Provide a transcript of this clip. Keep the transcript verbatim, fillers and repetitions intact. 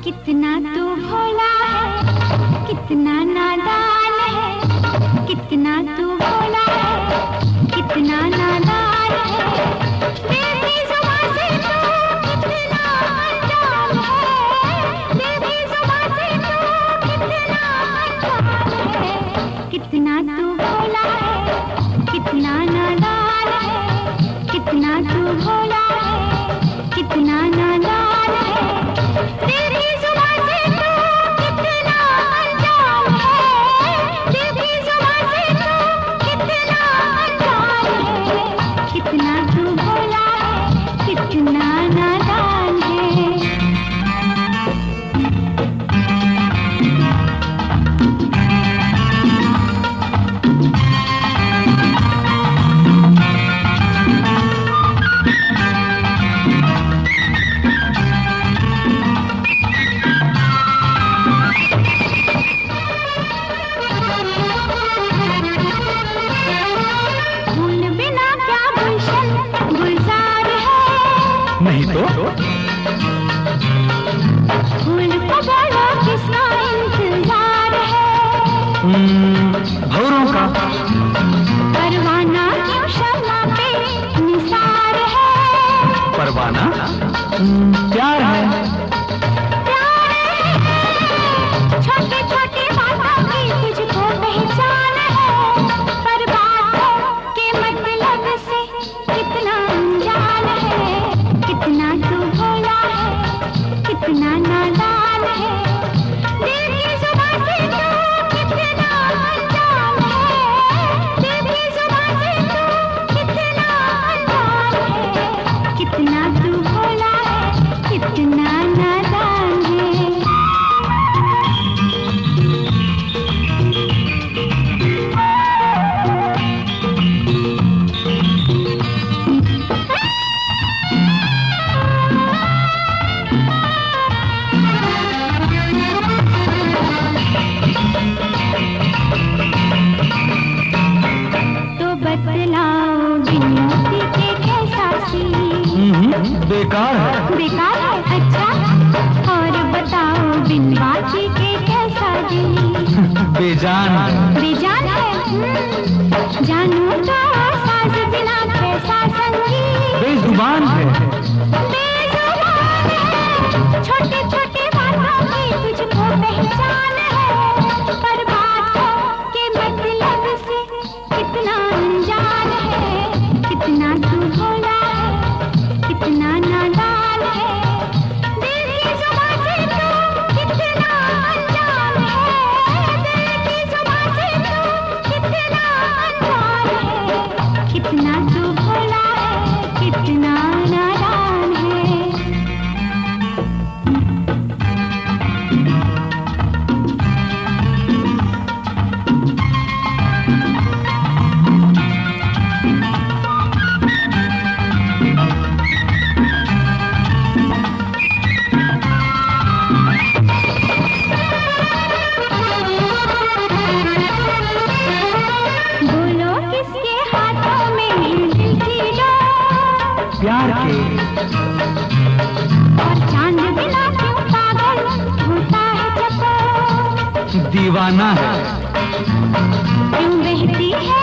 कितना तू भोला है, कितना नादान है, कितना तू भोला है, कितना नादान है, तेरी जुबान से तू कितना अनजान है, तेरी जुबान से तू कितना अनजान है, कितना तू भोला है, कितना नादान है, कितना तू भोला है, कितना नादान है, तेरी जुबान से तू कितना अनजान है, तेरी जुबान से तू कितना अनजान है, कितना तू भोला है, कितना नादान है। नहीं तो फूल को बोलो किसका इंतजार है, भौरों का परवाना क्यों शर्मा पे निसार है, परवाना प्यार है, प्यार है, छोटे छोटे बातों की तुझको पहचान है, पर बातों के मतलब से कितना अनजान है, कितना तू भोला है, कितना नादान है, दिल की जुबान से तू कितना अनजान है, दिल की जुबान से तू कितना अनजान है, कितना तू भोला है, कितना नादान है। बतलाओ बिन्नती के कैसा सी, बेकार है, बेकार है, अच्छा, और बताओ बिन बाती के कैसा जी, बेजान बेजान है, जानू तो साज बिना कैसा संगीत, बेजुबान है, बेजुबान है, छोटे छोटे बातों की तुझको पहचान है, पर बातों के मतलब से कितना अनजान है, कितना तू भोला है, कितना नादान है, दिल की जुबान से तू कितना अनजान है, दिल की जुबान से तू कितना अनजान है, कितना तू भोला है, कितना नादान है। बोलो किसके हाथों में हिंदी की लो, प्यार के, और चांद बिना क्यों पागल होता है जब, दीवाना है, क्यों बहती है